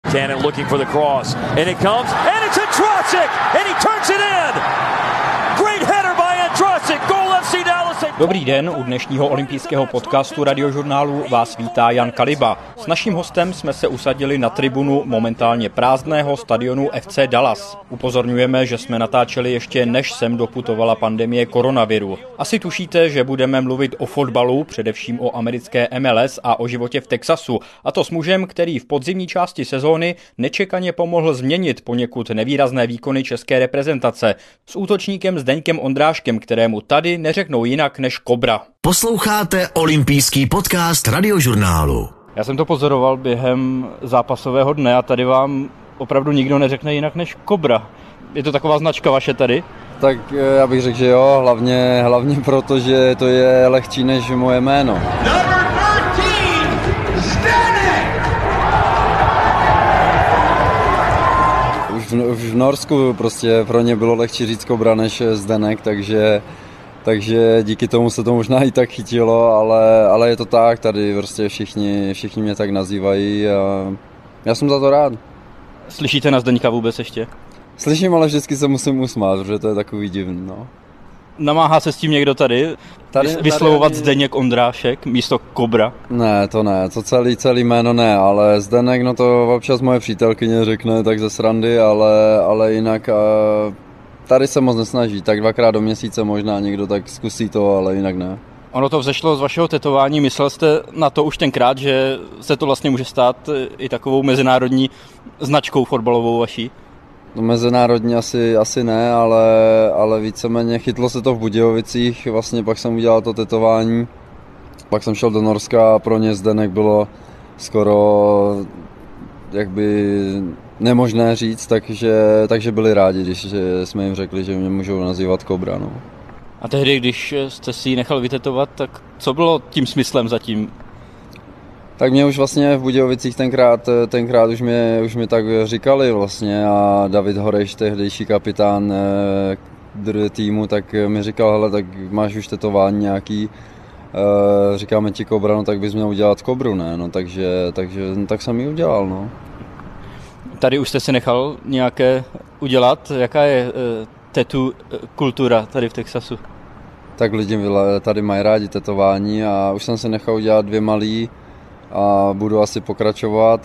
Cannon looking for the cross, and it comes, and it's Andrasik, and he turns it in! Great header by Andrasik, goal FC Dallas. Dobrý den, u dnešního olympijského podcastu Radiožurnálu vás vítá Jan Kaliba. S naším hostem jsme se usadili na tribunu momentálně prázdného stadionu FC Dallas. Upozorňujeme, že jsme natáčeli ještě než sem doputovala pandemie koronaviru. Asi tušíte, že budeme mluvit o fotbalu, především o americké MLS a o životě v Texasu. A to s mužem, který v podzimní části sezóny nečekaně pomohl změnit poněkud nevýrazné výkony české reprezentace. S útočníkem Zdeňkem Ondráškem, kterému tady neřeknou jinak než Kobra. Posloucháte olympijský podcast Radiožurnálu. Já jsem to pozoroval během zápasového dne a tady vám opravdu nikdo neřekne jinak než Kobra. Je to taková značka vaše tady? Tak já bych řekl, že jo, hlavně proto, že to je lehčí než moje jméno. Už v Norsku prostě pro ně bylo lehčí říct Kobra než Zdenek, takže díky tomu se to možná i tak chytilo, ale je to tak, tady prostě všichni mě tak nazývají a já jsem za to rád. Slyšíte na Zdeňka vůbec ještě? Slyším, ale vždycky se musím usmát, protože to je takový divný, no. Namáhá se s tím někdo tady vyslovovat Zdeněk Ondrášek místo Kobra? Ne, to celý jméno ne, ale Zdenek, no to občas moje přítelkyně řekne tak ze srandy, ale jinak tady se moc nesnaží, tak 2krát do měsíce možná někdo tak zkusí to, ale jinak ne. Ono to vzešlo z vašeho tetování, myslel jste na to už tenkrát, že se to vlastně může stát i takovou mezinárodní značkou fotbalovou vaší? No mezinárodní asi ne, ale víceméně chytlo se to v Budějovicích, vlastně pak jsem udělal to tetování, pak jsem šel do Norska a pro ně Zdenek bylo skoro jakby nemožné říct, takže byli rádi, když jsme jim řekli, že mě můžou nazývat Kobra. No. A tehdy, když jste si ji nechal vytetovat, tak co bylo tím smyslem zatím? Tak mě už vlastně v Budějovicích tenkrát už mě tak říkali vlastně a David Horeš, tehdejší kapitán týmu, tak mi říkal, hele, tak máš už tetování nějaký, říkáme ti Kobra, no tak bys měl udělat Kobru, ne, no tak jsem ji udělal, no. Tady už jste si nechal nějaké udělat, jaká je tatu kultura tady v Texasu? Tak lidi tady mají rádi tetování a už jsem si nechal udělat 2 malý, a budu asi pokračovat,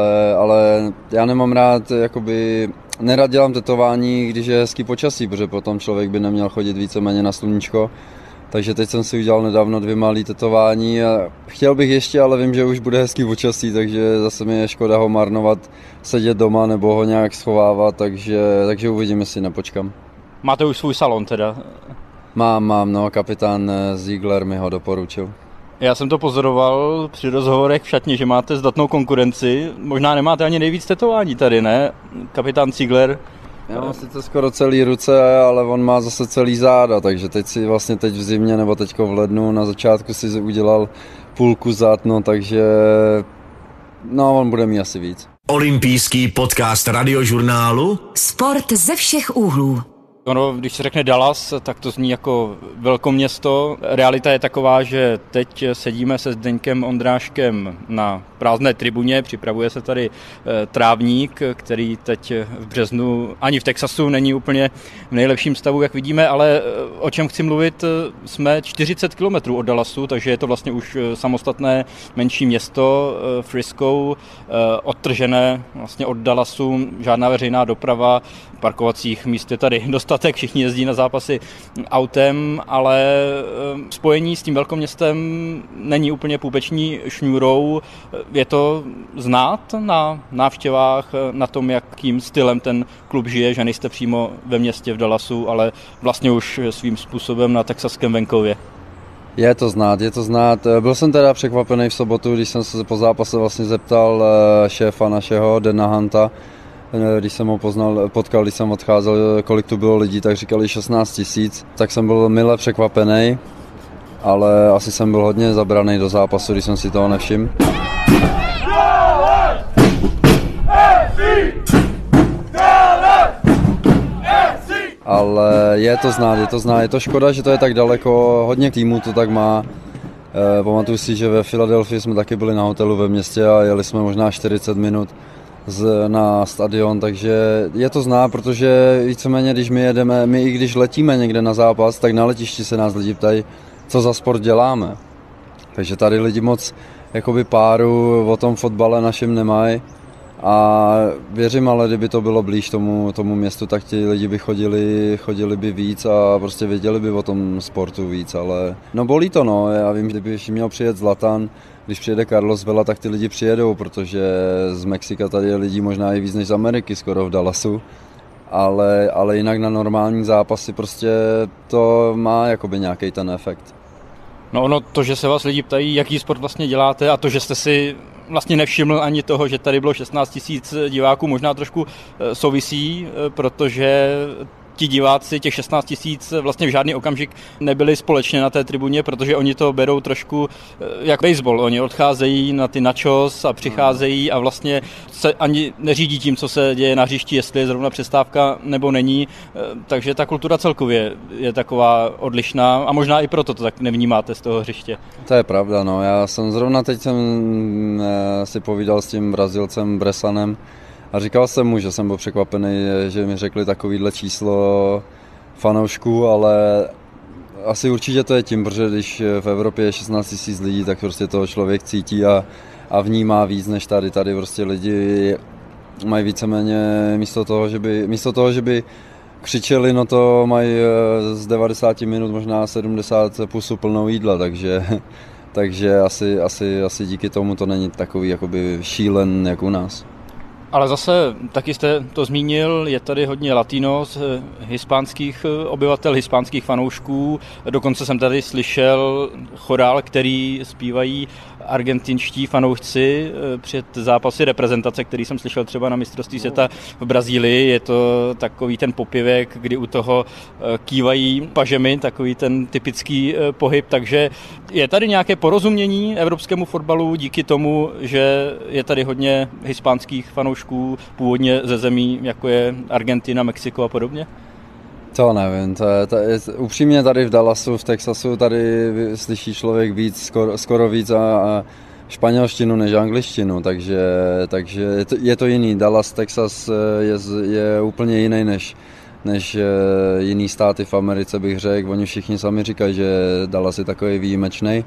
ale já nemám rád, jakoby, nerad dělám tetování, když je hezký počasí, protože potom člověk by neměl chodit víceméně na sluníčko. Takže teď jsem si udělal nedávno 2 malý tetování a chtěl bych ještě, ale vím, že už bude hezký počasí, takže zase mi je škoda ho marnovat, sedět doma nebo ho nějak schovávat, takže uvidím, jestli nepočkám. Máte už svůj salon teda? Mám, no, kapitán Ziegler mi ho doporučil. Já jsem to pozoroval při rozhovorech v šatně, že máte zdatnou konkurenci. Možná nemáte ani nejvíc tetování tady, ne? Kapitán Ziegler. Já mám sice skoro celý ruce, ale on má zase celý záda, takže teď v zimě nebo teďko v lednu na začátku si udělal půlku zad, no takže on bude mít asi víc. Olympijský podcast Radiožurnálu. Sport ze všech úhlů. Ono, když se řekne Dallas, tak to zní jako velkoměsto. Realita je taková, že teď sedíme se Zdeňkem Ondráškem na prázdné tribuně, připravuje se tady trávník, který teď v březnu ani v Texasu není úplně v nejlepším stavu, jak vidíme, ale o čem chci mluvit, jsme 40 km od Dallasu, takže je to vlastně už samostatné menší město, Frisco, odtržené vlastně od Dallasu, žádná veřejná doprava, parkovacích míst je tady dostatek, všichni jezdí na zápasy autem, ale spojení s tím velkoměstem není úplně půpeční šňůrou. Je to znát na návštěvách, na tom, jakým stylem ten klub žije, že nejste přímo ve městě v Dallasu, ale vlastně už svým způsobem na texaském venkově. Je to znát. Byl jsem teda překvapený v sobotu, když jsem se po zápase vlastně zeptal šéfa našeho, Dana Hunta, když jsem ho potkal, když jsem odcházel, kolik tu bylo lidí, tak říkali 16 000, tak jsem byl mile překvapený, ale asi jsem byl hodně zabraný do zápasu, když jsem si toho nevšiml. Ale je to znát, je to škoda, že to je tak daleko, hodně týmů to tak má. Pamatuju si, že ve Filadelfii jsme taky byli na hotelu ve městě a jeli jsme možná 40 minut na stadion, takže je to znát, protože víceméně, když my i když letíme někde na zápas, tak na letišti se nás lidi ptají, co za sport děláme. Takže tady lidi moc jakoby páru o tom fotbale našem nemají a věřím, ale kdyby to bylo blíž tomu městu, tak ti lidi by chodili by víc a prostě věděli by o tom sportu víc, ale no bolí to, no, já vím, kdyby měl přijet Zlatan, když přijede Carlos Vela, tak ty lidi přijedou, protože z Mexika tady je lidí možná i víc než z Ameriky, skoro v Dallasu, ale jinak na normální zápasy prostě to má jakoby nějaký ten efekt. No ono, to, že se vás lidi ptají, jaký sport vlastně děláte a to, že jste si vlastně nevšiml ani toho, že tady bylo 16 000 diváků, možná trošku souvisí, protože ti diváci, těch 16 000 vlastně v žádný okamžik nebyli společně na té tribuně, protože oni to berou trošku jak baseball. Oni odcházejí na ty nachos a přicházejí a vlastně se ani neřídí tím, co se děje na hřišti, jestli je zrovna přestávka nebo není. Takže ta kultura celkově je taková odlišná a možná i proto to tak nevnímáte z toho hřiště. To je pravda, no. Já jsem zrovna teď si povídal s tím Brazilcem Bressanem, a říkal jsem mu, že jsem byl překvapený, že mi řekli takovýhle číslo fanoušků, ale asi určitě to je tím, protože když v Evropě je 16 000 lidí, tak prostě toho člověk cítí a vnímá víc než tady. Tady prostě lidi mají víceméně místo toho, že by křičeli, no to mají z 90 minut možná 70 pusů plnou jídla, takže asi díky tomu to není takový jakoby šílen jak u nás. Ale zase, taky jste to zmínil, je tady hodně latinos, hispánských obyvatel, hispánských fanoušků. Dokonce jsem tady slyšel chorál, který zpívají argentinští fanoušci před zápasy reprezentace, který jsem slyšel třeba na mistrovství světa v Brazílii. Je to takový ten popěvek, kdy u toho kývají pažemi, takový ten typický pohyb. Takže je tady nějaké porozumění evropskému fotbalu díky tomu, že je tady hodně hispánských fanoušků původně ze zemí, jako je Argentina, Mexiko a podobně? To nevím, upřímně tady v Dallasu, v Texasu, tady slyší člověk víc, skoro víc a španělštinu než angličtinu, takže je to jiný. Dallas, Texas je úplně jiný než jiný státy v Americe, bych řekl. Oni všichni sami říkají, že Dallas je takový výjimečný.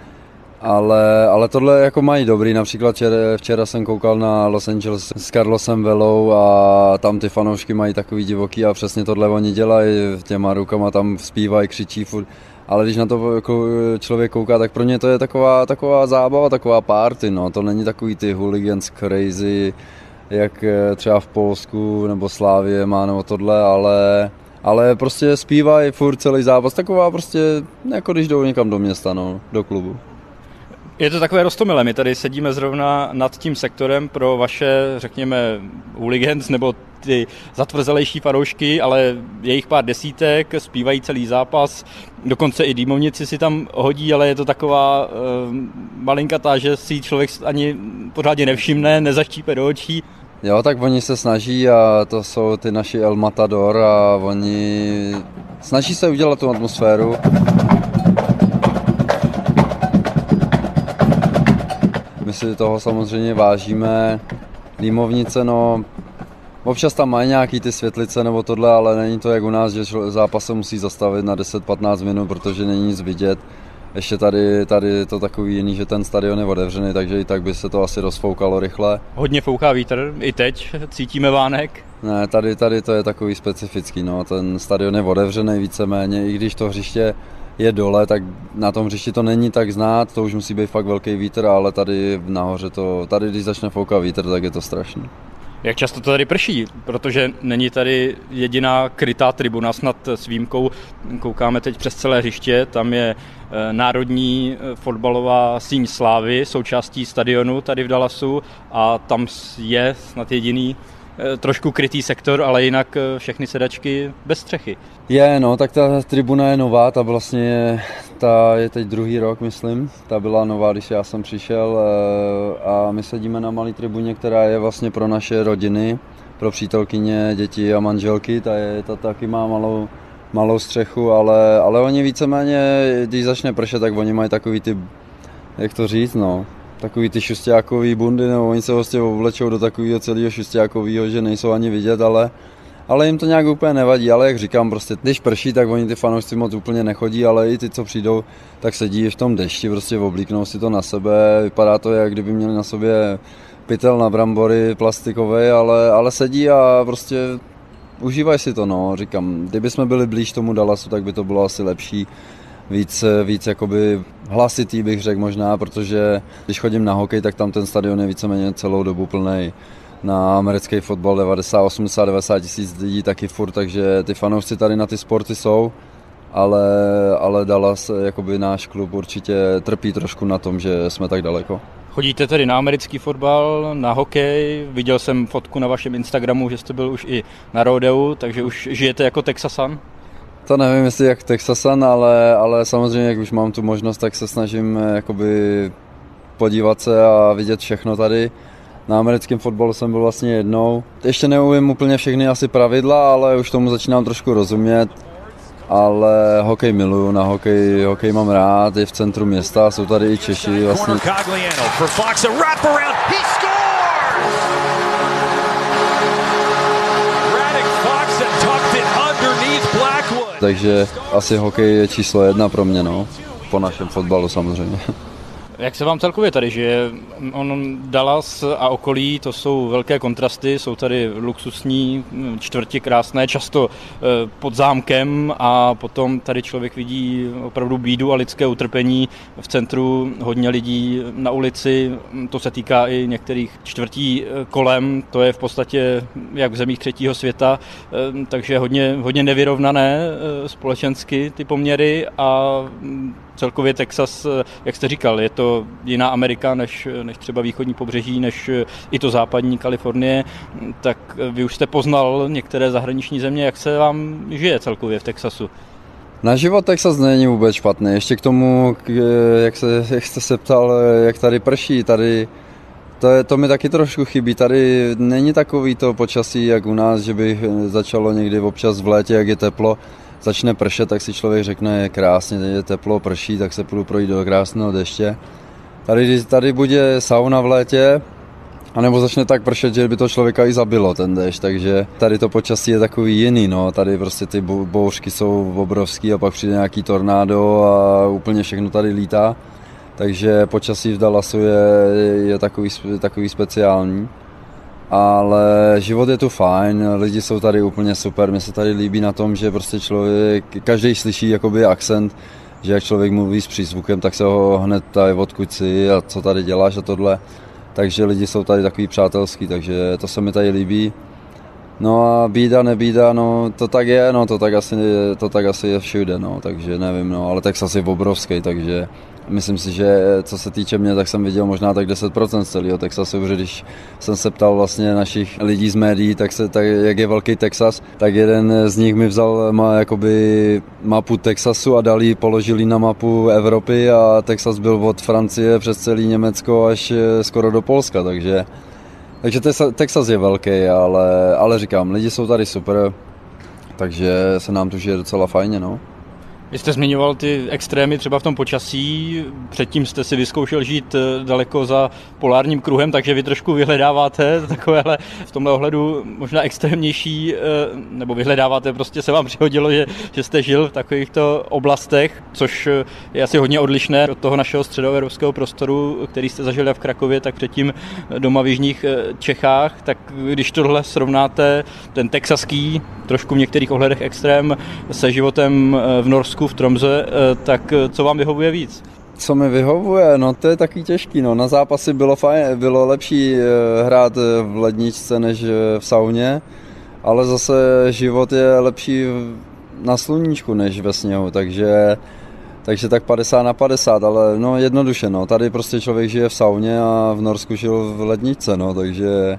Ale tohle jako mají dobrý, například včera jsem koukal na Los Angeles s Carlosem Velou a tam ty fanoušky mají takový divoký a přesně tohle oni dělají, těma rukama tam zpívají, křičí furt, ale když na to člověk kouká, tak pro ně to je taková zábava, taková party, no, to není takový ty hooligans crazy, jak třeba v Polsku nebo Slávie má nebo tohle, ale prostě zpívají furt celý zápas, taková prostě, jako když jdou někam do města, no, do klubu. Je to takové roztomilé, my tady sedíme zrovna nad tím sektorem pro vaše, řekněme, hooligans nebo ty zatvrzelejší fanoušky, ale je jich pár desítek, zpívají celý zápas, dokonce i dýmovnici si tam hodí, ale je to taková malinkatá, že si člověk ani pořádně nevšimne, nezaštípe do očí. Jo, tak oni se snaží a to jsou ty naši El Matador a oni snaží se udělat tu atmosféru. My si toho samozřejmě vážíme. Dýmovnice, no, občas tam mají nějaký ty světlice nebo tohle, ale není to jak u nás, že zápas se musí zastavit na 10-15 minut, protože není nic vidět. Ještě tady to takový jiný, že ten stadion je otevřený, takže i tak by se to asi rozfoukalo rychle. Hodně fouká vítr, i teď cítíme vánek. Ne, tady to je takový specifický, no, ten stadion je otevřený víceméně, i když to hřiště je dole, tak na tom hřišti to není tak znát, to už musí být fakt velký vítr, ale tady nahoře tady když začne foukat vítr, tak je to strašný. Jak často to tady prší? Protože není tady jediná krytá tribuna, snad s výjimkou, koukáme teď přes celé hřiště, tam je národní fotbalová síň Slávy, součástí stadionu tady v Dallasu a tam je snad jediný trošku krytý sektor, ale jinak všechny sedačky bez střechy. No, tak ta tribuna je nová, ta je teď druhý rok, myslím. Ta byla nová, když já jsem přišel a my sedíme na malé tribuně, která je vlastně pro naše rodiny, pro přítelkyně, děti a manželky. Ta taky má malou střechu, ale oni víceméně, když začne pršet, tak oni mají takový ty, jak to říct, no, takový ty šustákový bundy, nebo oni se vlastně oblečou do takového celého šustákového, že nejsou ani vidět, ale jim to nějak úplně nevadí, ale jak říkám, prostě když prší, tak oni ty fanoušci moc úplně nechodí, ale i ty, co přijdou, tak sedí v tom dešti, prostě oblíknou si to na sebe, vypadá to, jak kdyby měli na sobě pytel na brambory plastikový, ale sedí a prostě užívají si to, no, říkám, kdyby jsme byli blíž tomu Dallasu, tak by to bylo asi lepší, víc jakoby hlasitý bych řekl možná, protože když chodím na hokej, tak tam ten stadion je víceméně celou dobu plnej. Na americký fotbal 90, 80, 90 tisíc lidí taky furt, takže ty fanoušci tady na ty sporty jsou, ale Dallas, jakoby náš klub určitě trpí trošku na tom, že jsme tak daleko. Chodíte tedy na americký fotbal, na hokej, viděl jsem fotku na vašem Instagramu, že jste byl už i na rodeu, takže už žijete jako Texasan? To nevím, jestli jak Texasan, ale samozřejmě, jak už mám tu možnost, tak se snažím jakoby podívat se a vidět všechno tady. Na americkém fotbalu jsem byl vlastně jednou. Ještě neumím úplně všechny asi pravidla, ale už tomu začínám trošku rozumět. Ale hokej miluju, na hokej mám rád, je v centru města, jsou tady i Češi vlastně. Takže asi hokej je číslo 1 pro mě, no. Po našem fotbalu samozřejmě. Jak se vám celkově tady žije? Dallas a okolí, to jsou velké kontrasty, jsou tady luxusní čtvrti krásné, často pod zámkem a potom tady člověk vidí opravdu bídu a lidské utrpení v centru, hodně lidí na ulici, to se týká i některých čtvrtí kolem, to je v podstatě jak v zemích třetího světa, takže hodně nevyrovnané společensky ty poměry a celkově Texas, jak jste říkal, je to jiná Amerika než třeba východní pobřeží, než i to západní Kalifornie, tak vy už jste poznal některé zahraniční země, jak se vám žije celkově v Texasu? Na život Texas není vůbec špatný, ještě k tomu, jak jste se ptal, jak tady prší, tady to mi taky trošku chybí, tady není takový to počasí, jak u nás, že by začalo někdy občas v létě, jak je teplo, začne pršet, tak si člověk řekne, je krásně, je teplo, prší, tak se půjdu projít do krásného deště. Tady bude sauna v létě, anebo začne tak pršet, že by to člověka i zabilo, ten déšť, takže tady to počasí je takový jiný, no, tady prostě ty bouřky jsou obrovský a pak přijde nějaký tornádo a úplně všechno tady lítá, takže počasí v Dallasu je takový speciální. Ale život je tu fajn, lidi jsou tady úplně super, mně se tady líbí na tom, že prostě člověk, každý slyší jakoby akcent, že jak člověk mluví s přízvukem, tak se ho hned ptají, odkud jsi a co tady děláš a tohle. Takže lidi jsou tady takový přátelský, takže to se mi tady líbí. No a bída, nebída, no to tak je, no to tak asi je všude, no, takže nevím, no, ale Texas je obrovský, takže myslím si, že co se týče mě, tak jsem viděl možná tak 10% z celého Texasu, protože když jsem se ptal vlastně našich lidí z médií, tak jak je velký Texas, tak jeden z nich mi vzal jakoby mapu Texasu a položili na mapu Evropy a Texas byl od Francie přes celý Německo až skoro do Polska, takže Texas je velký, ale říkám, lidi jsou tady super, takže se nám tu žije docela fajně, no. Vy jste zmiňoval ty extrémy třeba v tom počasí, předtím jste si vyzkoušel žít daleko za polárním kruhem, takže vy trošku vyhledáváte takovéhle v tomhle ohledu možná extrémnější, nebo vyhledáváte, prostě se vám přihodilo, že jste žil v takovýchto oblastech, což je asi hodně odlišné od toho našeho středoevropského prostoru, který jste zažili v Krakově, tak předtím doma v jižních Čechách, tak když tohle srovnáte, ten texaský, trošku v některých ohledech extrém, se životem v Norsku, v Tromsø, tak co vám vyhovuje víc? Co mi vyhovuje? No to je taky těžký, no. Na zápasy bylo lepší hrát v ledničce než v sauně, ale zase život je lepší na sluníčku než ve sněhu, takže tak 50/50, ale no jednoduše, no. Tady prostě člověk žije v sauně a v Norsku žil v ledničce, no, takže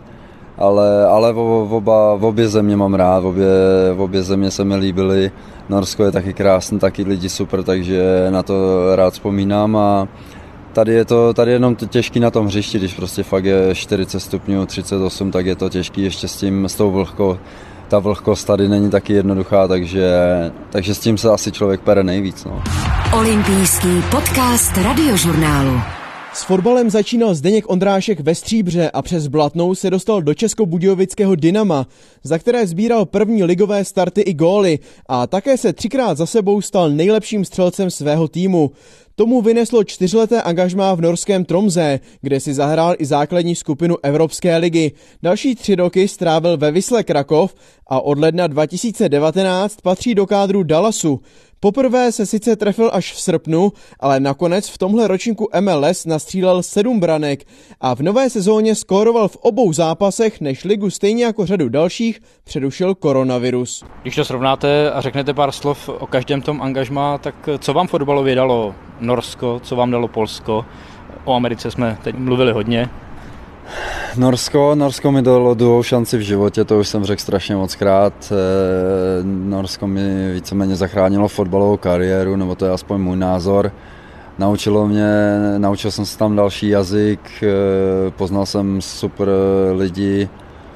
ale v obě země mám rád, v obě země se mi líbily. Norsko je taky krásný, taky lidi super, takže na to rád vzpomínám a tady je jenom těžký na tom hřišti, když prostě fakt je 40 stupňů, 38, tak je to těžký ještě s tou vlhkou. Ta vlhkost tady není taky jednoduchá, takže s tím se asi člověk pere nejvíc. No. Olympijský podcast Radiožurnálu. S fotbalem začínal Zdeněk Ondrášek ve Stříbře a přes Blatnou se dostal do českobudějovického Dynama, za které sbíral první ligové starty i góly a také se 3krát za sebou stal nejlepším střelcem svého týmu. Tomu vyneslo 4leté angažmá v norském Tromsø, kde si zahrál i základní skupinu Evropské ligy. Další 3 roky strávil ve Wisle Krakov a od ledna 2019 patří do kádru Dallasu. Poprvé se sice trefil až v srpnu, ale nakonec v tomhle ročníku MLS nastřílel 7 branek a v nové sezóně skóroval v obou zápasech, než ligu stejně jako řadu dalších přerušil koronavirus. Když to srovnáte a řeknete pár slov o každém tom angažmá, tak co vám fotbalově dalo Norsko, co vám dalo Polsko? O Americe jsme teď mluvili hodně. Norsko mi dalo druhou šanci v životě, to už jsem řekl strašně mockrát. Norsko mi víceméně zachránilo fotbalovou kariéru, nebo to je aspoň můj názor. Naučil jsem se tam další jazyk, poznal jsem super lidi,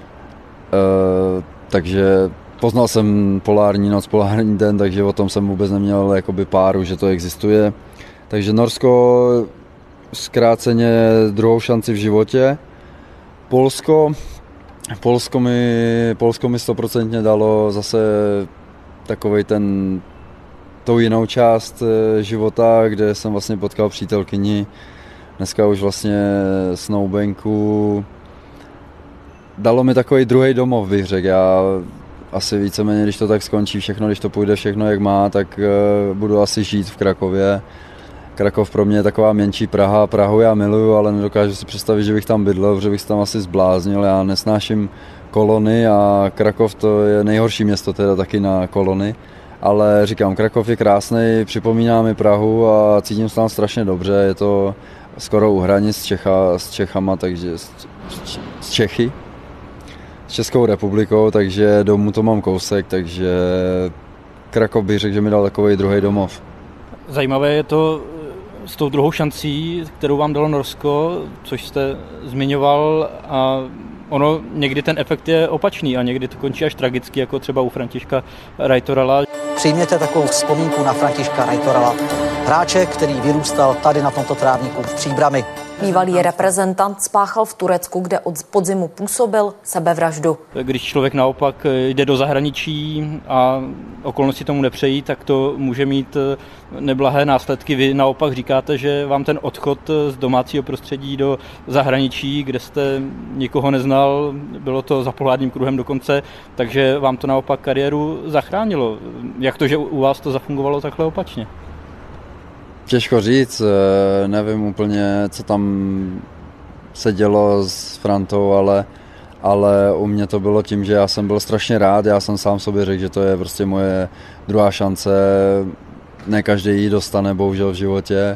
takže poznal jsem polární noc, polární den, takže o tom jsem vůbec neměl jakoby páru, že to existuje. Takže Norsko zkráceně druhou šanci v životě. Polsko mi 100% dalo zase takovej tou jinou část života, kde jsem vlastně potkal přítelkyni, dneska už vlastně snowbanku. Dalo mi takový druhý domov, bych řekl. Já asi víceméně, když to tak skončí všechno, když to půjde všechno jak má, tak budu asi žít v Krakově. Krakov pro mě je taková menší Praha. Prahu já miluju, ale nedokážu si představit, že bych tam bydlel, protože bych se tam asi zbláznil. Já nesnáším kolony a Krakov to je nejhorší město teda taky na kolony. Ale říkám, Krakov je krásný, připomíná mi Prahu a cítím se tam strašně dobře. Je to skoro u hranic s Čechama, takže s Čechy, s Českou republikou, takže domů to mám kousek, takže Krakov bych řekl, že mi dal takový druhý domov. Zajímavé je to s tou druhou šancí, kterou vám dalo Norsko, což jste zmiňoval, a ono někdy ten efekt je opačný a někdy to končí až tragicky, jako třeba u Františka Rajtorala. Přijměte takovou vzpomínku na Františka Rajtorala, hráče, který vyrůstal tady na tomto trávníku v Příbrami. Bývalý reprezentant spáchal v Turecku, kde od podzimu působil, sebevraždu. Když člověk naopak jde do zahraničí a okolnosti tomu nepřejí, tak to může mít neblahé následky. Vy naopak říkáte, že vám ten odchod z domácího prostředí do zahraničí, kde jste nikoho neznal, bylo to za polárním kruhem dokonce, takže vám to naopak kariéru zachránilo. Jak to, že u vás to zafungovalo takhle opačně? Těžko říct, nevím úplně, co tam se dělo s Frantou, ale u mě to bylo tím, že já jsem byl strašně rád, já jsem sám sobě řekl, že to je prostě moje druhá šance, ne každý ji dostane bohužel v životě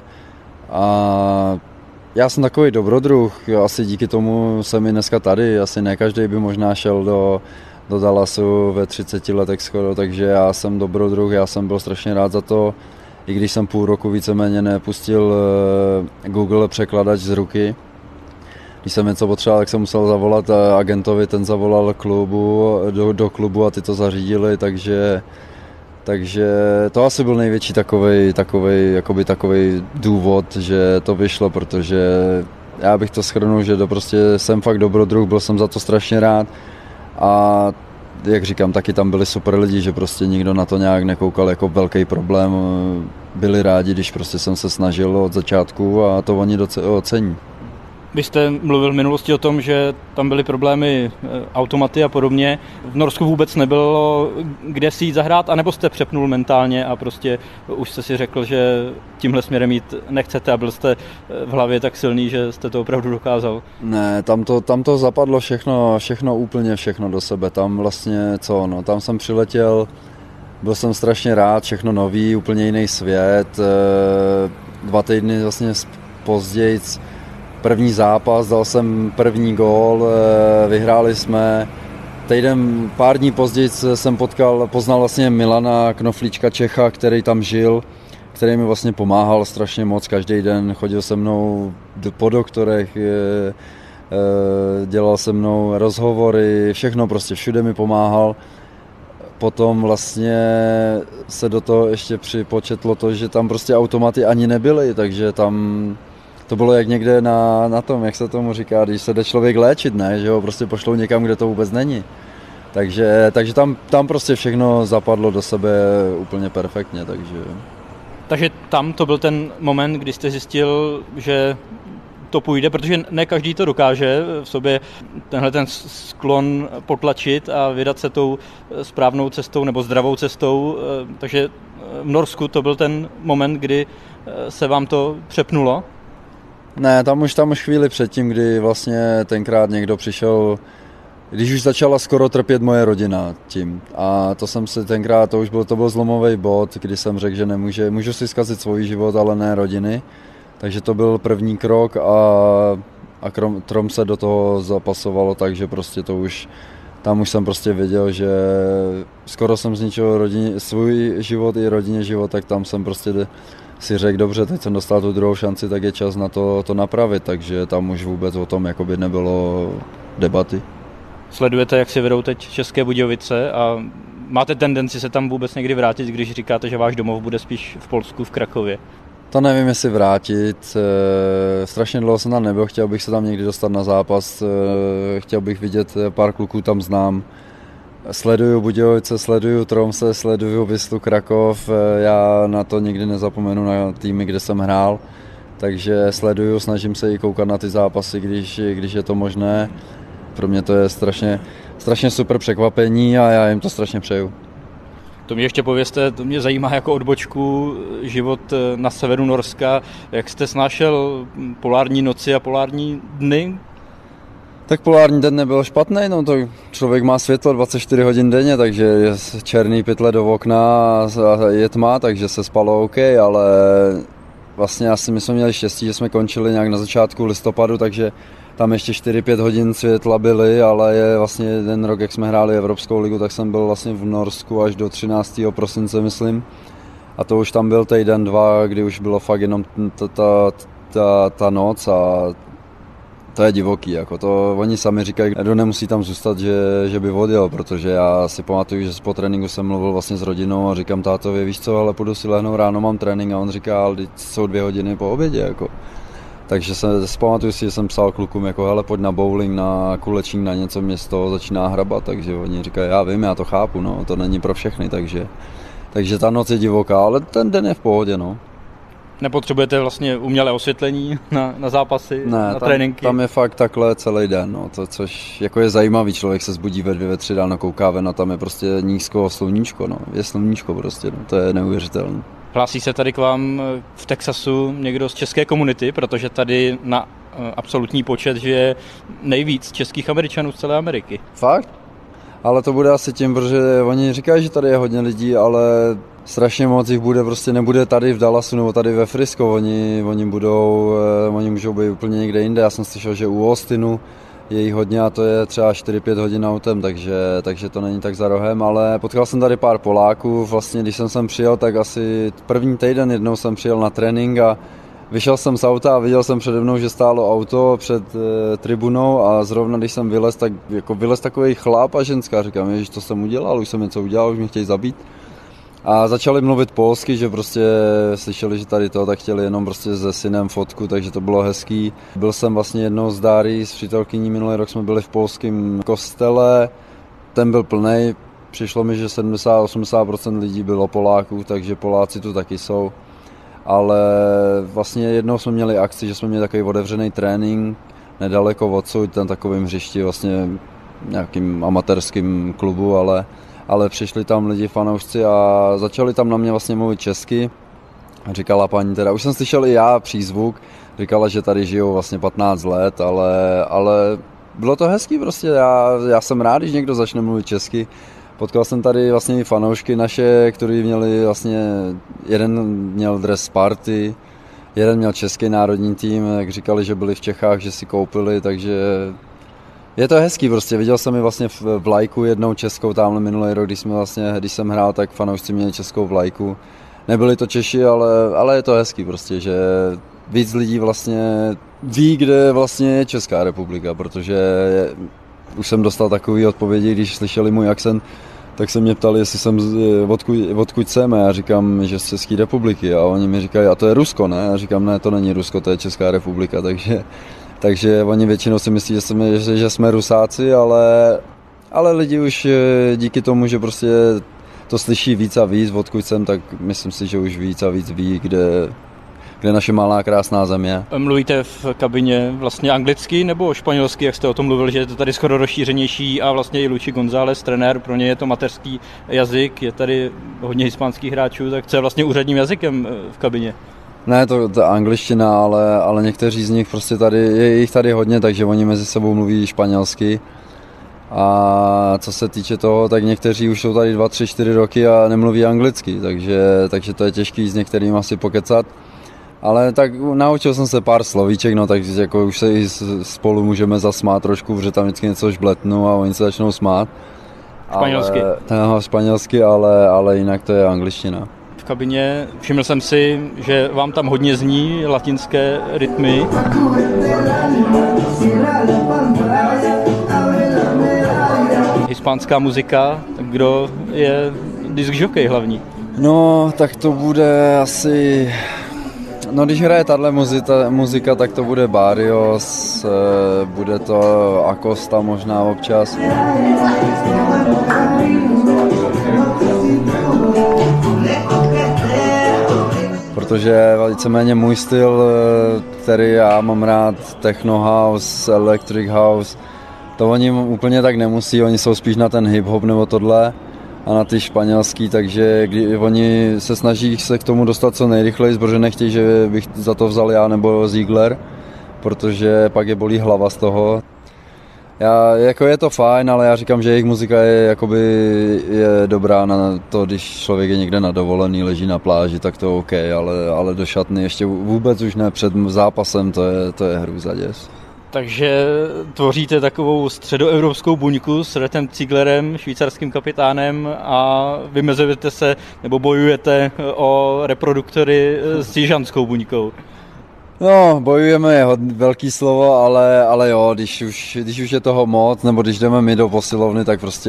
a já jsem takový dobrodruh, asi díky tomu jsem i dneska tady, asi ne každý by možná šel do Dallasu ve 30 letech skoro, takže já jsem dobrodruh, já jsem byl strašně rád za to. I když jsem půl roku víceméně nepustil Google překladač z ruky. Když jsem něco potřeboval, tak jsem musel zavolat agentovi, ten zavolal do klubu a ty to zařídili, takže to asi byl největší takovej důvod, že to vyšlo, protože já bych to shrnul, že prostě jsem fakt dobrodruh, byl jsem za to strašně rád a jak říkám, taky tam byli super lidi, že prostě nikdo na to nějak nekoukal jako velký problém. Byli rádi, když prostě jsem se snažil od začátku a to oni ocení. Vy jste mluvil v minulosti o tom, že tam byly problémy automaty a podobně. V Norsku vůbec nebylo kde si jít zahrát, anebo jste přepnul mentálně a prostě už jste si řekl, že tímhle směrem jít nechcete a byl jste v hlavě tak silný, že jste to opravdu dokázal? Ne, tam to zapadlo všechno úplně do sebe. Tam vlastně tam jsem přiletěl, byl jsem strašně rád, všechno nový, úplně jiný svět. 2 týdny vlastně později první zápas, dal jsem první gól, vyhráli jsme. Pár dní později jsem poznal vlastně Milana Knoflíčka, Čecha, který tam žil, který mi vlastně pomáhal strašně moc každý den, chodil se mnou po doktorech, dělal se mnou rozhovory, všechno prostě, všude mi pomáhal. Potom vlastně se do toho ještě připočetlo to, že tam prostě automaty ani nebyly, takže tam to bylo jak někde na tom, jak se tomu říká, když se jde člověk léčit, ne, že ho prostě pošlou někam, kde to vůbec není. Takže tam prostě všechno zapadlo do sebe úplně perfektně, Takže tam to byl ten moment, kdy jste zjistil, že to půjde, protože ne každý to dokáže v sobě tenhle ten sklon potlačit a vydat se tou správnou cestou nebo zdravou cestou. Takže v Norsku to byl ten moment, kdy se vám to přepnulo? Ne, tam už chvíli předtím, kdy vlastně tenkrát někdo přišel, když už začala skoro trpět moje rodina tím. A to jsem si tenkrát, to byl zlomový bod, kdy jsem řekl, že můžu si zkazit svůj život, ale ne rodiny. Takže to byl první krok a Tromsø do toho zapasovalo, takže prostě tam už jsem prostě věděl, že skoro jsem zničil svůj život i rodině život, tak tam jsem prostě si řekl, dobře, teď jsem dostal tu druhou šanci, tak je čas na to napravit, takže tam už vůbec o tom jakoby nebylo debaty. Sledujete, jak si vedou teď České Budějovice a máte tendenci se tam vůbec někdy vrátit, když říkáte, že váš domov bude spíš v Polsku, v Krakově? To nevím, jestli vrátit. Strašně dlouho jsem tam nebyl, chtěl bych se tam někdy dostat na zápas, chtěl bych vidět pár kluků, tam znám. Sleduju Budějovice, sleduju Tromsø, sleduju Wislu Krakov, já na to nikdy nezapomenu, na týmy, kde jsem hrál. Takže sleduju, snažím se i koukat na ty zápasy, když je to možné. Pro mě to je strašně super překvapení a já jim to strašně přeju. To mě ještě povězte, to mě zajímá jako odbočku život na severu Norska. Jak jste snášel polární noci a polární dny? Tak polární den nebyl špatný, no to člověk má světlo 24 hodin denně, takže je černý pytle do okna a je tma, takže se spalo OK, ale vlastně my jsme měli štěstí, že jsme končili nějak na začátku listopadu, takže tam ještě 4-5 hodin světla byly, ale je vlastně jeden rok, jak jsme hráli Evropskou ligu, tak jsem byl vlastně v Norsku až do 13. prosince, myslím. A to už tam byl týden, dva, kdy už bylo fakt jenom ta noc a to je divoký. Jako to, oni sami říkají, kdo nemusí tam zůstat, že by odjel, protože já si pamatuju, že po tréninku jsem mluvil vlastně s rodinou a říkám tátovi, víš co, ale půjdu si lehnout ráno, mám trénink a on říká, ale jsou 2 hodiny po obědě. Jako. Takže pamatuju si, že jsem psal klukům, jako hele, pojď na bowling, na kulečník, na něco, město začíná hrabat, takže oni říkají, já vím, já to chápu, no, to není pro všechny, takže ta noc je divoká, ale ten den je v pohodě, no. Nepotřebujete vlastně umělé osvětlení na zápasy, na tréninky? Tam je fakt takhle celý den, no, což jako je zajímavý, člověk se zbudí ve 2, ve 3 ráno, kouká ven a tam je prostě nízko sluníčko, no, je sluníčko prostě, no, to je neuvěřitelné. Hlásí se tady k vám v Texasu někdo z české komunity, protože tady na absolutní počet žije nejvíc českých Američanů z celé Ameriky. Fakt? Ale to bude asi tím, protože oni říkají, že tady je hodně lidí, ale strašně moc jich nebude tady v Dallasu nebo tady ve Frisco, oni můžou být úplně někde jinde. Já jsem slyšel, že u Austinu je jich hodně a to je třeba 4-5 hodin autem, takže to není tak za rohem, ale potkal jsem tady pár Poláků, vlastně když jsem sem přijel, tak asi první týden jednou jsem přijel na trénink a vyšel jsem z auta a viděl jsem přede mnou, že stálo auto před tribunou a zrovna když jsem vylez, tak jako vylez takový chlap a ženská, říkám, ježiš, to jsem udělal, už jsem něco udělal, už mě chtějí zabít. A začali mluvit polsky, že prostě slyšeli, že tady to, tak chtěli jenom prostě se synem fotku, takže to bylo hezký. Byl jsem vlastně jednou s Dárí, s přítelkyní, minulý rok jsme byli v polském kostele, ten byl plnej, přišlo mi, že 70-80% lidí bylo Poláků, takže Poláci tu taky jsou. Ale vlastně jednou jsme měli akci, že jsme měli takový otevřený trénink nedaleko odsud, na takovém hřišti, vlastně nějakým amatérským klubu, ale přišli tam lidi, fanoušci a začali tam na mě vlastně mluvit česky. Říkala paní teda, už jsem slyšel i já přízvuk, říkala, že tady žijou vlastně 15 let, ale bylo to hezký prostě, já jsem rád, když někdo začne mluvit česky. Potkal jsem tady vlastně i fanoušky naše, kteří měli vlastně, jeden měl dres Sparty, jeden měl český národní tým, jak říkali, že byli v Čechách, že si koupili, takže je to hezký prostě. Viděl jsem i vlastně v lajku jednou českou, tamhle minulý rok, když jsem hrál, tak fanoušci měli českou vlajku. Nebyli to Češi, ale je to hezký prostě, že víc lidí vlastně ví, kde vlastně je Česká republika, protože už jsem dostal takový odpovědi, když slyšeli můj akcent, tak se mě ptali, jestli jsem, odkud jsem, a já říkám, že z České republiky, a oni mi říkají, a to je Rusko, ne? A říkám, ne, to není Rusko, to je Česká republika, takže oni většinou si myslí, že jsme Rusáci, ale lidi už díky tomu, že prostě to slyší víc a víc, odkud jsem, tak myslím si, že už víc a víc ví, kde naše malá krásná země. Mluvíte v kabině vlastně anglicky nebo španělsky, jak jste o tom mluvil, že je to tady skoro rozšířenější, a vlastně i Luchi González, trenér, pro ně je to mateřský jazyk, je tady hodně hispánských hráčů, tak co je vlastně úředním jazykem v kabině? Ne, to angličtina, ale někteří z nich prostě tady, je jich tady hodně, takže oni mezi sebou mluví španělsky. A co se týče toho, tak někteří už jsou tady 2, 3, 4 roky a nemluví anglicky, takže to je těžký s některým asi pokecat. Ale tak naučil jsem se pár slovíček, no, takže jako už se i spolu můžeme zasmát trošku, protože tam vždycky něco žbletnu a oni se začnou smát. Španělsky? Španělsky, ale jinak to je angličtina. V kabině všiml jsem si, že vám tam hodně zní latinské rytmy. Hispánská muzika, kdo je diskžokej hlavní? No, tak to bude asi... No, když hraje tahle muzika, tak to bude Barrios, bude to Acosta možná občas. Protože víceméně můj styl, který já mám rád, techno house, electric house, to oni úplně tak nemusí, oni jsou spíš na ten hip-hop nebo tohle a na ty španělský, takže oni se snaží se k tomu dostat co nejrychleji, protože nechtějí, že bych za to vzal já nebo Ziegler, protože pak je bolí hlava z toho. Jako je to fajn, ale já říkám, že jejich muzika je dobrá na to, když člověk je někde na dovolený, leží na pláži, tak to OK, ale do šatny ještě vůbec už ne, před zápasem, to je hrůza děs. Takže tvoříte takovou středoevropskou buňku s Retem Zieglerem, švýcarským kapitánem, a vymezujete se nebo bojujete o reproduktory s jižanskou buňkou. No, bojujeme je velký slovo, ale jo, když už je toho moc, nebo když jdeme my do posilovny, tak prostě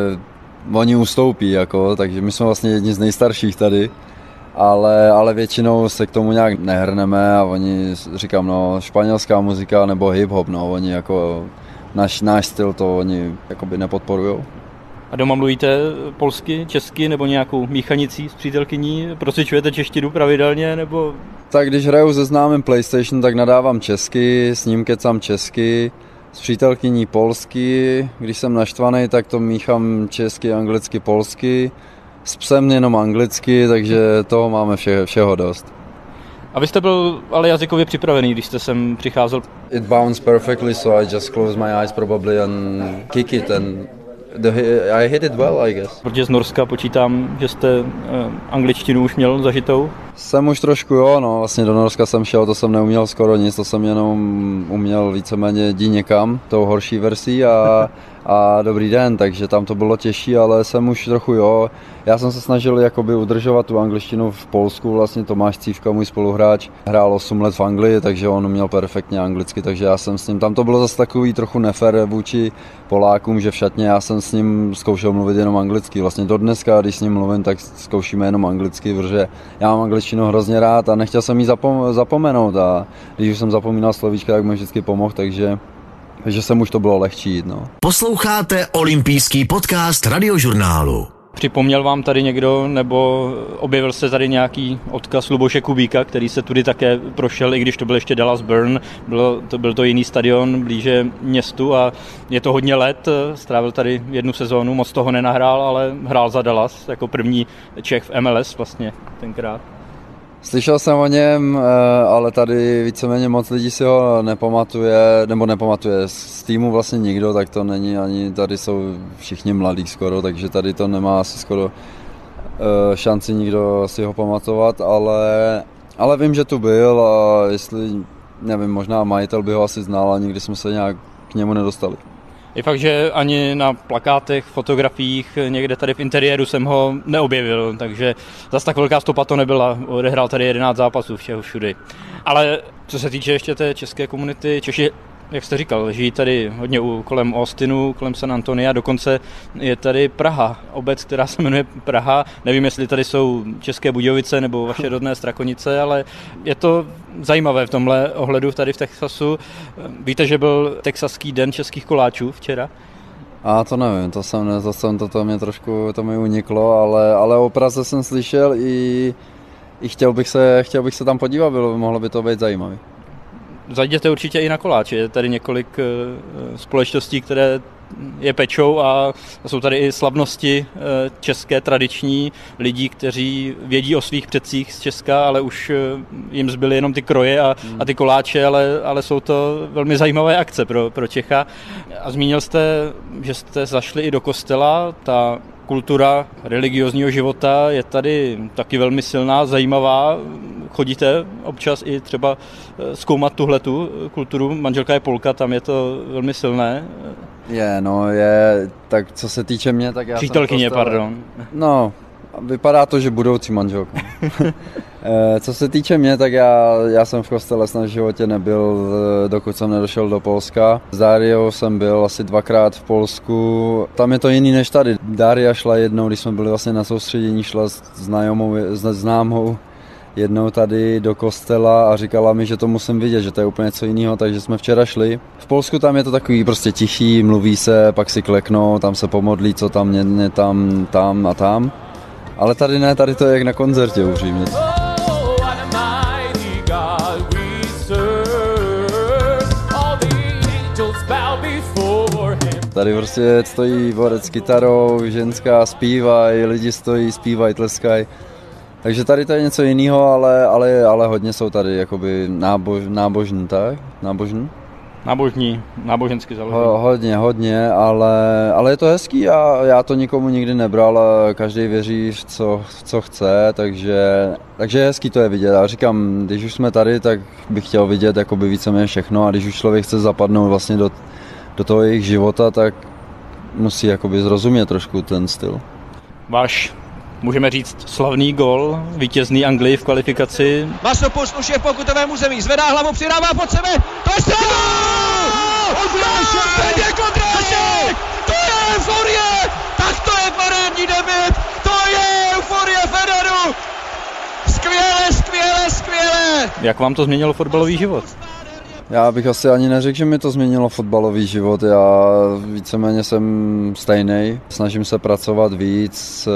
oni ustoupí, jako, takže my jsme vlastně jedni z nejstarších tady, ale většinou se k tomu nějak nehrneme a oni, říkám, no, španělská muzika nebo hip-hop, no, oni jako náš styl to oni jakoby nepodporujou. A doma mluvíte polsky, česky nebo nějakou míchanicí s přítelkyní? Procvičujete češtinu pravidelně nebo... Tak když hraju se známým PlayStation, tak nadávám česky, s ním kecám česky, s přítelkyní polsky, když jsem naštvaný, tak to míchám česky, anglicky, polsky, s psem jenom anglicky, takže toho máme všeho dost. A vy jste byl ale jazykově připravený, když jste sem přicházel? It bounced perfectly, so I just closed my eyes probably and kick it and I hit it well, I guess. Protože z Norska počítám, že jste angličtinu už měl zažitou? Jsem už trošku, jo, no, vlastně do Norska jsem šel, to jsem neuměl skoro nic, to jsem jenom uměl víceméně jdi někam, tou horší verzí a dobrý den, takže tam to bylo těžší, ale jsem už trochu, jo. Já jsem se snažil jakoby udržovat tu angličtinu v Polsku, vlastně Tomáš Cívka, můj spoluhráč, hrál 8 let v Anglii, takže on uměl perfektně anglicky, takže já jsem s ním, tam to bylo zase takový trochu nefér vůči Polákům, že v šatně já jsem s ním zkoušel mluvit jenom anglicky, vlastně do dneska, když s ním mluvím, tak zkoušíme jenom anglicky, protože já mám angličtinu hrozně rád a nechtěl jsem jí zapomenout a když už jsem zapomínal slovíčka, tak mi vždycky pomohl, takže jsem už to bylo lehčí jít, no. Posloucháte olympijský podcast Radiožurnálu. Připomněl vám tady někdo, nebo objevil se tady nějaký odkaz Luboše Kubíka, který se tudy také prošel, i když to byl ještě Dallas Burn, byl to jiný stadion blíže městu a je to hodně let, strávil tady 1 sezónu, moc toho nenahrál, ale hrál za Dallas jako první Čech v MLS vlastně tenkrát. Slyšel jsem o něm, ale tady víceméně moc lidí si ho nepamatuje, z týmu vlastně nikdo, tak to není ani, tady jsou všichni mladí skoro, takže tady to nemá asi skoro šanci nikdo si ho pamatovat, ale vím, že tu byl a jestli, nevím, možná majitel by ho asi znal a nikdy jsme se nějak k němu nedostali. Je fakt, že ani na plakátech, fotografiích, někde tady v interiéru jsem ho neobjevil, takže zase tak velká stopa to nebyla. Odehrál tady 11 zápasů všeho všudy. Ale co se týče ještě té české komunity, Češi Jak jste říkal, žijí tady hodně kolem Austinu, kolem San Antonia, dokonce je tady Praha, obec, která se jmenuje Praha. Nevím, jestli tady jsou České Budějovice nebo vaše rodné Strakonice, ale je to zajímavé v tomhle ohledu tady v Texasu. Víte, že byl texaský den českých koláčů včera? A to nevím, to mě trošku uniklo, ale o Praze jsem slyšel i chtěl bych se tam podívat, mohlo by to být zajímavé. Zajděte určitě i na koláče, je tady několik společností, které je pečou a jsou tady i slavnosti české, tradiční, lidí, kteří vědí o svých předcích z Česka, ale už jim zbyly jenom ty kroje a ty koláče, ale jsou to velmi zajímavé akce pro Čecha. A zmínil jste, že jste zašli i do kostela, ta kultura religiozního života je tady taky velmi silná, zajímavá. Chodíte občas i třeba zkoumat tuhletu kulturu? Manželka je Polka, tam je to velmi silné. Je, tak co se týče mě, tak já Přítelkyně, pardon. No, vypadá to, že budoucí manželka. Co se týče mě, tak já jsem v kostele snad v životě nebyl, dokud jsem nedošel do Polska. S Dáriou jsem byl asi 2krát v Polsku. Tam je to jiný než tady. Dária šla jednou, když jsme byli vlastně na soustředění, šla s známou jednou tady do kostela a říkala mi, že to musím vidět, že to je úplně něco jiného, takže jsme včera šli. V Polsku tam je to takový prostě tichý, mluví se, pak si kleknou, tam se pomodlí, co tam, tam a tam. Ale tady ne, tady to je jak na koncertě upřímně. Tady prostě stojí borec s kytarou, ženská zpívají, lidi stojí, zpívají, tleskají. Takže tady to je něco jiného, ale hodně jsou tady jakoby nábožní, tak? Nábožensky založený. Hodně, ale je to hezký a já to nikomu nikdy nebral a každý věří, co chce, takže je hezký to je vidět. A říkám, když už jsme tady, tak bych chtěl vidět jakoby víceméně všechno a když už člověk chce zapadnout vlastně do toho jejich života, tak musí jakoby zrozumět trošku ten styl. Váš, můžeme říct, slavný gól, vítězný Anglii v kvalifikaci. Masopust už je v pokutovém území, zvedá hlavu, přidává pod sebe, to je střel! Zdeněk Ondrášek! To je euforie! Tak to je barevný debut! To je euforie Federu! Skvěle! Jak vám to změnilo fotbalový život? Já bych asi ani neřekl, že mi to změnilo fotbalový život. Já víceméně jsem stejnej. Snažím se pracovat víc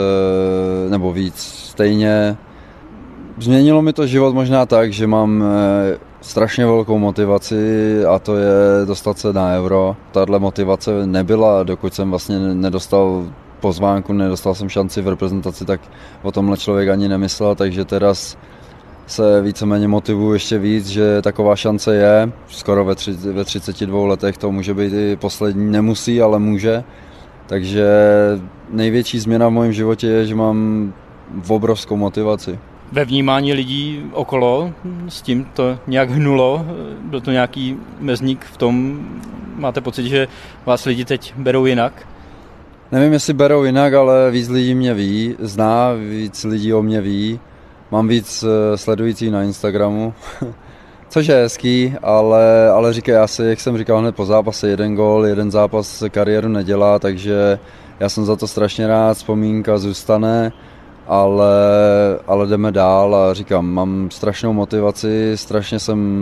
stejně. Změnilo mi to život možná tak, že mám strašně velkou motivaci a to je dostat se na Euro. Tahle motivace nebyla, dokud jsem vlastně nedostal pozvánku, nedostal jsem šanci v reprezentaci, tak o tomhle člověk ani nemyslel, takže teraz se víceméně motivuju ještě víc, že taková šance je. Skoro ve 32 letech to může být i poslední, nemusí, ale může. Takže největší změna v mém životě je, že mám obrovskou motivaci. Ve vnímání lidí okolo s tím to nějak hnulo? Byl to nějaký mezník v tom? Máte pocit, že vás lidi teď berou jinak? Nevím, jestli berou jinak, ale víc lidí mě zná, víc lidí o mě ví. Mám víc sledujících na Instagramu, což je hezký, ale říkaj, asi, jak jsem říkal hned po zápase, jeden gól, jeden zápas kariéru nedělá, takže já jsem za to strašně rád, vzpomínka zůstane, ale jdeme dál a říkám, mám strašnou motivaci, strašně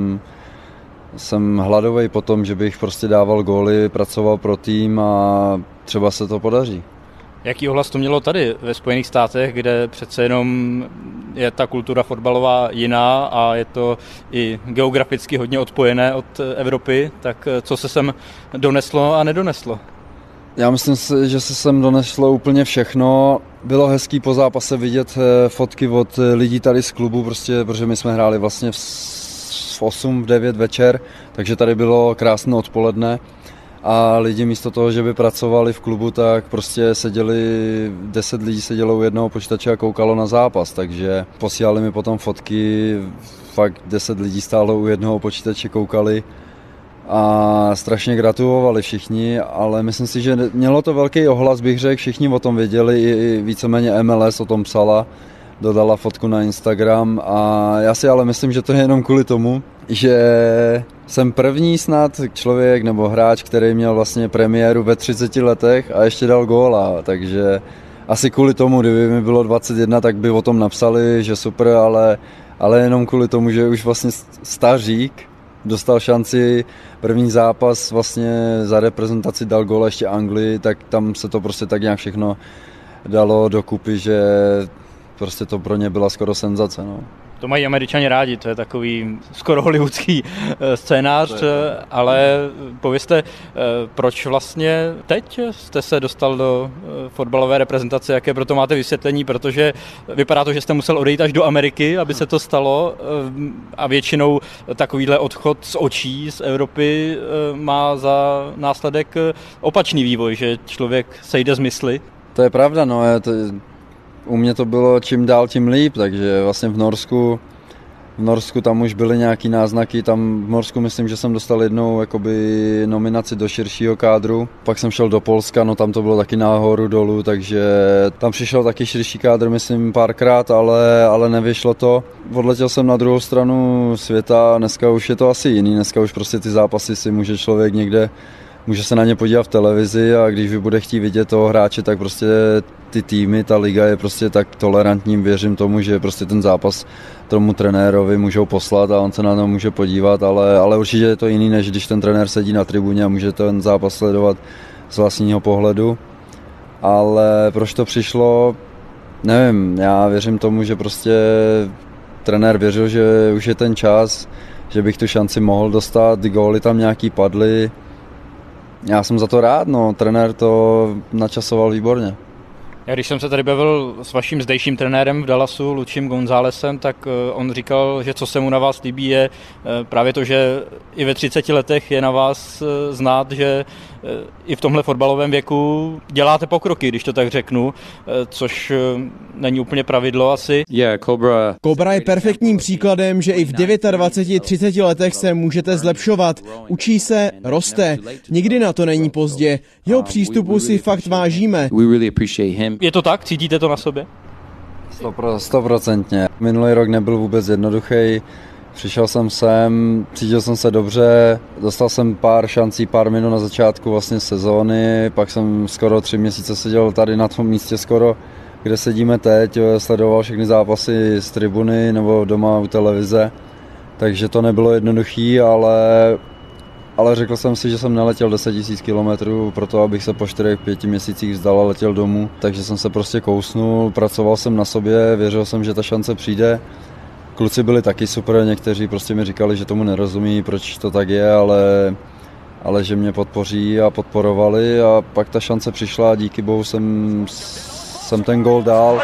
jsem hladovej po tom, že bych prostě dával góly, pracoval pro tým a třeba se to podaří. Jaký ohlas to mělo tady ve Spojených státech, kde přece jenom je ta kultura fotbalová jiná a je to i geograficky hodně odpojené od Evropy, tak co se sem doneslo a nedoneslo? Já myslím si, že se sem doneslo úplně všechno. Bylo hezký po zápase vidět fotky od lidí tady z klubu, prostě, protože my jsme hráli vlastně v 8, v 9 večer, takže tady bylo krásné odpoledne. A lidi místo toho, že by pracovali v klubu, tak prostě 10 lidí sedělo u jednoho počítače a koukalo na zápas, takže posílali mi potom fotky, fakt 10 lidí stálo u jednoho počítače, koukali a strašně gratulovali všichni, ale myslím si, že mělo to velký ohlas, bych řekl, všichni o tom věděli, i víceméně MLS o tom psala dodala fotku na Instagram a já si ale myslím, že to je jenom kvůli tomu, že jsem první snad člověk nebo hráč, který měl vlastně premiéru ve 30 letech a ještě dal góla, takže asi kvůli tomu, kdyby mi bylo 21, tak by o tom napsali, že super, ale jenom kvůli tomu, že už vlastně stařík dostal šanci, první zápas vlastně za reprezentaci dal gól ještě Anglii, tak tam se to prostě tak nějak všechno dalo dokupy, že prostě to pro ně byla skoro senzace. No. To mají Američani rádi, to je takový skoro hollywoodský scénář, ale povězte, proč vlastně teď jste se dostal do fotbalové reprezentace, jaké proto máte vysvětlení, protože vypadá to, že jste musel odejít až do Ameriky, aby se to stalo a většinou takovýhle odchod z očí z Evropy má za následek opačný vývoj, že člověk sejde z mysli. To je pravda, no, u mě to bylo čím dál tím líp, takže vlastně v Norsku tam už byly nějaký náznaky, tam v Norsku myslím, že jsem dostal jednou jakoby nominaci do širšího kádru, pak jsem šel do Polska, no tam to bylo taky nahoru dolů, takže tam přišel taky širší kádr, myslím párkrát, ale nevyšlo to. Odletěl jsem na druhou stranu světa, dneska už je to asi jiný, dneska už prostě ty zápasy si může člověk někde, může se na ně podívat v televizi a když bude chtít vidět toho hráče, tak prostě ty týmy, ta liga je prostě tak tolerantní, věřím tomu, že prostě ten zápas tomu trenérovi můžou poslat a on se na to může podívat, ale určitě je to jiný, než když ten trenér sedí na tribuně a může ten zápas sledovat z vlastního pohledu. Ale proč to přišlo, nevím, já věřím tomu, že prostě trenér věřil, že už je ten čas, že bych tu šanci mohl dostat, ty góly tam nějaký padly. Já jsem za to rád, no, trenér to načasoval výborně. Já když jsem se tady bavil s vaším zdejším trenérem v Dallasu, Lučím Gonzálesem, tak on říkal, že co se mu na vás líbí je právě to, že i ve 30 letech je na vás znát, že i v tomhle fotbalovém věku děláte pokroky, když to tak řeknu, což není úplně pravidlo asi. Cobra je perfektním příkladem, že i v 29-30 letech se můžete zlepšovat. Učí se, roste. Nikdy na to není pozdě. Jeho přístupu si fakt vážíme. Je to tak? Cítíte to na sobě? 100%. Minulý rok nebyl vůbec jednoduchý. Přišel jsem sem, cítil jsem se dobře, dostal jsem pár šancí, pár minut na začátku vlastně sezóny, pak jsem skoro 3 měsíce seděl tady na tom místě skoro, kde sedíme teď, sledoval všechny zápasy z tribuny nebo doma u televize, takže to nebylo jednoduchý, ale řekl jsem si, že jsem neletěl 10 000 kilometrů pro to, abych se po 4-5 měsících vzdal a letěl domů, takže jsem se prostě kousnul, pracoval jsem na sobě, věřil jsem, že ta šance přijde. Kluci byli taky super, někteří prostě mi říkali, že tomu nerozumí, proč to tak je, ale že mě podpoří a podporovali a pak ta šance přišla a díky bohu jsem ten gól dal.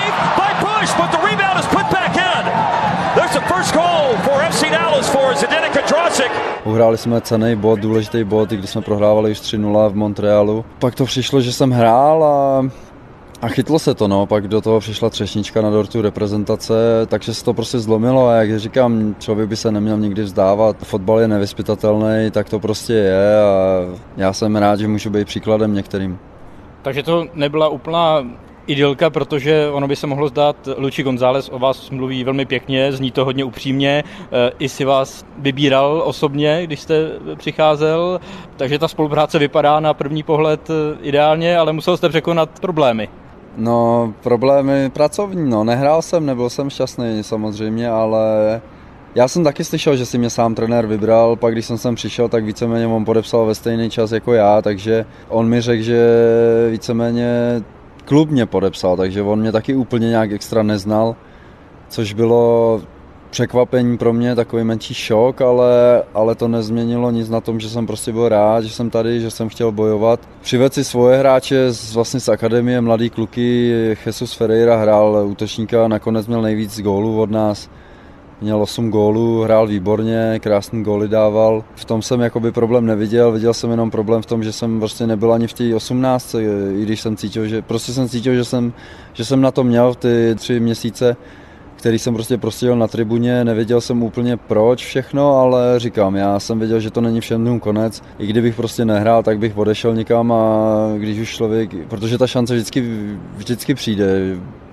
Uhráli jsme cenný bod, důležitý bod, i když jsme prohrávali už 3-0 v Montrealu. Pak to přišlo, že jsem hrál a chytlo se to, no, pak do toho přišla třešnička na dortu reprezentace, takže se to prostě zlomilo a jak říkám, člověk by se neměl nikdy vzdávat. Fotbal je nevyzpytatelný, tak to prostě je a já jsem rád, že můžu být příkladem některým. Takže to nebyla úplná idylka, protože ono by se mohlo zdát, Luči González o vás mluví velmi pěkně, zní to hodně upřímně, i si vás vybíral osobně, když jste přicházel, takže ta spolupráce vypadá na první pohled ideálně, ale musel jste překonat problémy. No, problémy pracovní, no, nehrál jsem, nebyl jsem šťastný samozřejmě, ale já jsem taky slyšel, že si mě sám trenér vybral, pak když jsem sem přišel, tak víceméně on podepsal ve stejný čas jako já, takže on mi řekl, že víceméně klub mě podepsal, takže on mě taky úplně nějak extra neznal, což bylo překvapení pro mě, takový menší šok, ale to nezměnilo nic na tom, že jsem prostě byl rád, že jsem tady, že jsem chtěl bojovat. Přivedl si svoje hráče vlastně z akademie, mladý kluky, Jesus Ferreira hrál útočníka, nakonec měl nejvíc gólů od nás. Měl 8 gólů, hrál výborně, krásný góly dával. V tom jsem jakoby problém neviděl, viděl jsem jenom problém v tom, že jsem prostě nebyl ani v té 18, i když jsem cítil, že jsem na to měl ty 3 měsíce, který jsem prostě prostil na tribuně, nevěděl jsem úplně proč všechno, ale říkám, já jsem věděl, že to není všem dnům konec. I kdybych prostě nehrál, tak bych odešel někam a když už člověk, protože ta šance vždycky přijde.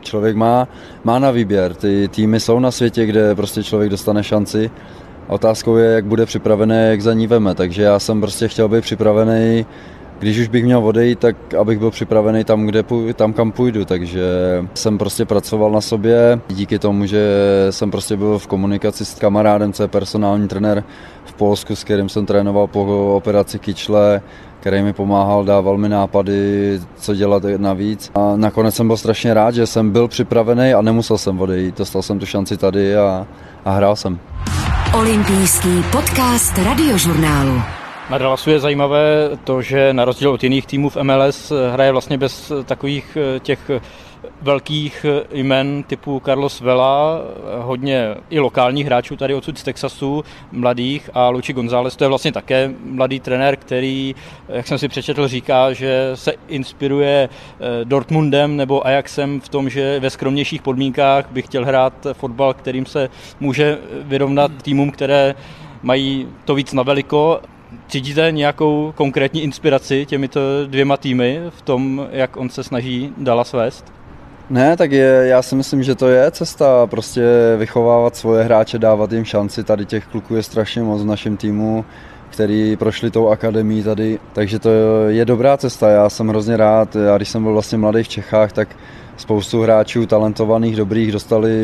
člověk má na výběr. Ty týmy jsou na světě, kde prostě člověk dostane šanci. Otázkou je, jak bude připravený, jak za ní veme. Takže já jsem prostě chtěl být připravený, když už bych měl odejít, tak abych byl připravený tam, kam půjdu. Takže jsem prostě pracoval na sobě. Díky tomu, že jsem prostě byl v komunikaci s kamarádem, co je personální trenér v Polsku, s kterým jsem trénoval po operaci kyčle, který mi pomáhal, dával mi nápady, co dělat navíc. A nakonec jsem byl strašně rád, že jsem byl připravený a nemusel jsem odejít. Dostal jsem tu šanci tady a hrál jsem. Olympijský podcast Radiožurnálu. Na Dallasu je zajímavé to, že na rozdíl od jiných týmů v MLS hraje vlastně bez takových těch velkých jmen typu Carlos Vela, hodně i lokálních hráčů tady odsud z Texasu, mladých, a Luchi González, to je vlastně také mladý trenér, který, jak jsem si přečetl, říká, že se inspiruje Dortmundem nebo Ajaxem v tom, že ve skromnějších podmínkách by chtěl hrát fotbal, kterým se může vyrovnat týmům, které mají to víc na veliko. Cítíte nějakou konkrétní inspiraci těmito dvěma týmy v tom, jak on se snaží Dallas vést? Ne, tak já si myslím, že to je cesta, prostě vychovávat svoje hráče, dávat jim šanci. Tady těch kluků je strašně moc v našem týmu, který prošli tou akademií tady, takže to je dobrá cesta. Já jsem hrozně rád, když jsem byl vlastně mladý v Čechách, tak spoustu hráčů talentovaných, dobrých dostali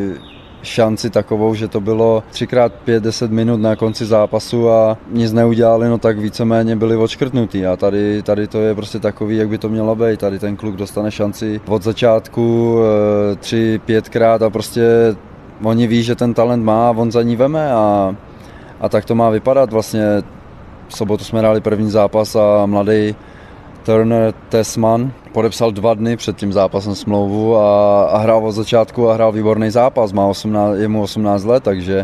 šanci takovou, že to bylo 3x5-10 minut na konci zápasu a nic neudělali, no tak víceméně byli odškrtnutí. A tady to je prostě takový, jak by to mělo být. Tady ten kluk dostane šanci od začátku 3-5krát a prostě oni ví, že ten talent má, on za ní veme a tak to má vypadat. Vlastně v sobotu jsme hráli první zápas a mladý Turner Tessman podepsal 2 dny před tím zápasem smlouvu a hrál od začátku a hrál výborný zápas. Je mu 18 let, takže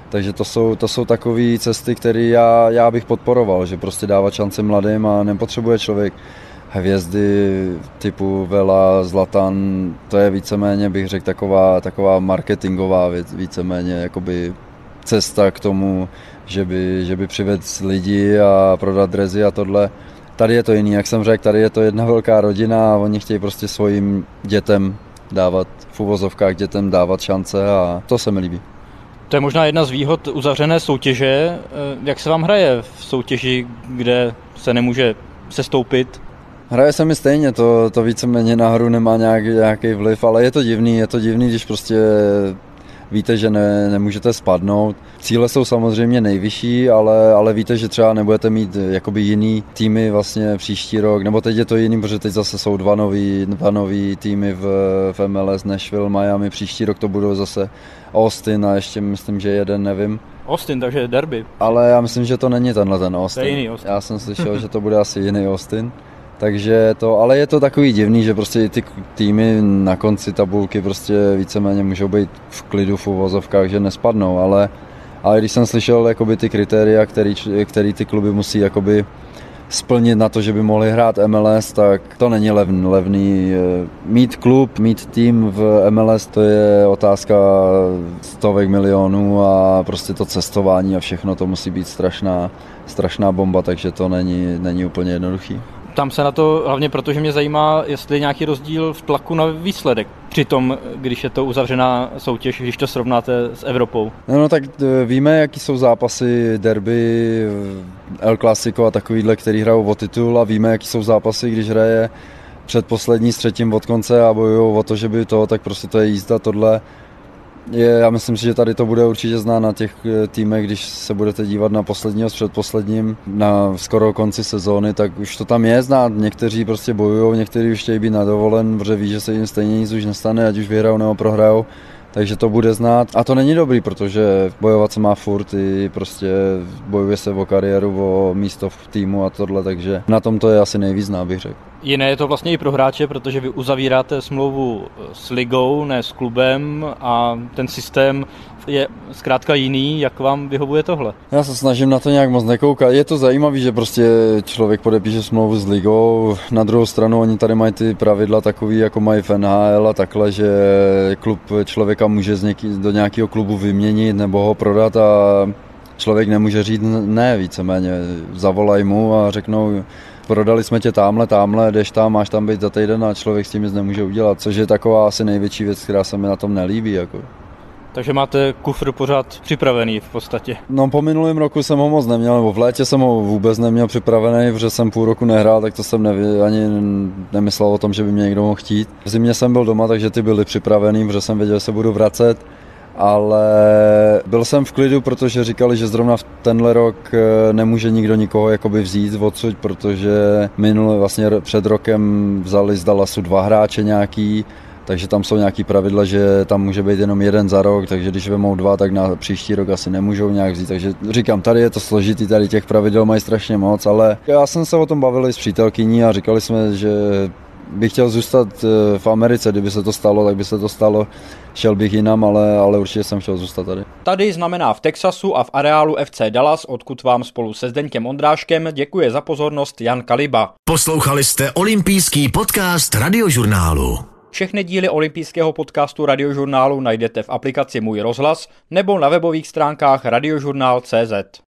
to jsou takové cesty, které já bych podporoval, že prostě dávat šance mladým a nepotřebuje člověk hvězdy typu Vela, Zlatan, to je víceméně, bych řekl, taková marketingová věc, víceméně jakoby cesta k tomu, že by přivedl lidi a prodat dresy a tohle. Tady je to jiný, jak jsem řekl, tady je to jedna velká rodina a oni chtějí prostě svým dětem dávat, v uvozovkách dětem dávat šance a to se mi líbí. To je možná jedna z výhod uzavřené soutěže. Jak se vám hraje v soutěži, kde se nemůže sestoupit? Hraje se mi stejně, to víceméně na hru nemá nějaký vliv, ale je to divný, když prostě víte, že nemůžete spadnout. Cíle jsou samozřejmě nejvyšší, ale víte, že třeba nebudete mít jakoby jiný týmy vlastně příští rok, nebo teď je to jiný, protože teď zase jsou dva nový týmy v MLS, Nashville, Miami, příští rok to budou zase Austin a ještě myslím, že jeden, nevím. Austin, takže derby. Ale já myslím, že to není ten Austin. To je jiný Austin. Já jsem slyšel, že to bude asi jiný Austin. Takže ale je to takový divný, že prostě ty týmy na konci tabulky prostě víceméně můžou být v klidu v uvozovkách, že nespadnou, ale když jsem slyšel jakoby ty kritéria, který ty kluby musí jakoby splnit na to, že by mohli hrát MLS, tak to není levný. Mít klub, mít tým v MLS, to je otázka stovek milionů a prostě to cestování a všechno, to musí být strašná bomba, takže to není úplně jednoduchý. Tam se na to hlavně proto, že mě zajímá, jestli je nějaký rozdíl v tlaku na výsledek. Přitom, když je to uzavřená soutěž, když to srovnáte s Evropou. No tak víme, jaký jsou zápasy derby, El Clasico a takovýhle, který hrajou o titul a víme, jaký jsou zápasy, když hraje předposlední s třetím od konce a bojují o to, že by tak prostě to je jízda, tohle. Já myslím si, že tady to bude určitě znát na těch týmech, když se budete dívat na posledního s předposledním na skoro konci sezóny, tak už to tam je znát. Někteří prostě bojujou, někteří už chtějí být na dovolen, protože ví, že se jim stejně nic už nestane, ať už vyhrajou nebo prohrajou. Takže to bude znát. A to není dobrý, protože bojovat se má furt, i prostě bojuje se o kariéru, o místo v týmu a tohle, takže na tom to je asi nejvíc, bych řekl. Jiné je to vlastně i pro hráče, protože vy uzavíráte smlouvu s ligou, ne s klubem a ten systém je zkrátka jiný. Jak vám vyhovuje tohle? Já se snažím na to nějak moc nekoukat. Je to zajímavé, že prostě člověk podepíše smlouvu s ligou. Na druhou stranu oni tady mají ty pravidla takový, jako mají v NHL a takhle, že klub člověka může do nějakého klubu vyměnit nebo ho prodat a člověk nemůže říct ne, víceméně. Zavolají mu a řeknou, prodali jsme tě tamhle, jdeš tam, máš tam být za týden a člověk s tím nic nemůže udělat, což je taková asi největší věc, která se mi na tom nelíbí. Jako. Takže máte kufr pořád připravený v podstatě? No po minulém roku jsem ho moc neměl, nebo v létě jsem ho vůbec neměl připravený, protože jsem půl roku nehrál, tak to jsem ani nemyslel o tom, že by mě někdo mohl chtít. V zimě jsem byl doma, takže ty byly připravený, protože jsem věděl, že se budu vracet, ale byl jsem v klidu, protože říkali, že zrovna v tenhle rok nemůže nikdo nikoho jakoby vzít odsud, protože vlastně před rokem vzali z Dallasu 2 hráče nějaký, takže tam jsou nějaký pravidla, že tam může být jenom 1 za rok, takže když vemou 2, tak na příští rok asi nemůžou nějak vzít, takže říkám, tady je to složitý, tady těch pravidel mají strašně moc, ale já jsem se o tom bavil s přítelkyní a říkali jsme, že bych chtěl zůstat v Americe, kdyby se to stalo, tak by se to stalo, šel bych jinam, ale určitě jsem chtěl zůstat tady. Tady znamená v Texasu a v areálu FC Dallas, odkud vám spolu se Zdeňkem Ondráškem děkuje za pozornost Jan Kaliba. Poslouchali jste olympijský podcast Radiožurnálu. Všechny díly olympijského podcastu Radiožurnálu najdete v aplikaci Můj rozhlas nebo na webových stránkách radiožurnál.cz.